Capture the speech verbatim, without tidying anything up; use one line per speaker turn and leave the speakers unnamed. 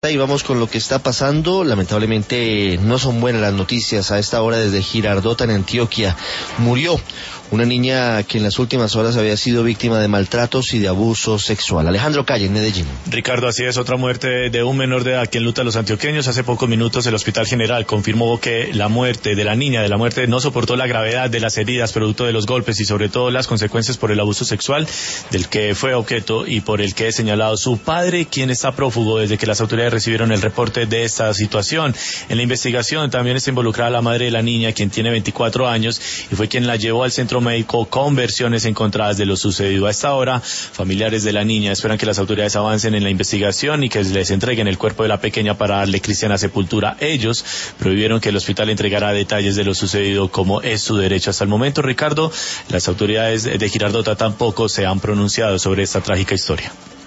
Y vamos con lo que está pasando. Lamentablemente no son buenas las noticias a esta hora desde Girardota, en Antioquia. Murió una niña que en las últimas horas había sido víctima de maltratos y de abuso sexual. Alejandro Calle, en Medellín.
Ricardo, así es, otra muerte de un menor de edad que enluta a los antioqueños. Hace pocos minutos el Hospital General confirmó que la muerte de la niña, de la muerte, no soportó la gravedad de las heridas producto de los golpes y sobre todo las consecuencias por el abuso sexual del que fue objeto y por el que es señalado su padre, quien está prófugo desde que las autoridades recibieron el reporte de esta situación. En la investigación también está involucrada la madre de la niña, quien tiene veinticuatro años y fue quien la llevó al centro médico con versiones encontradas de lo sucedido. A esta hora, familiares de la niña esperan que las autoridades avancen en la investigación y que les entreguen el cuerpo de la pequeña para darle cristiana sepultura. Ellos prohibieron que el hospital entregara detalles de lo sucedido, como es su derecho. Hasta el momento, Ricardo, las autoridades de Girardota tampoco se han pronunciado sobre esta trágica historia.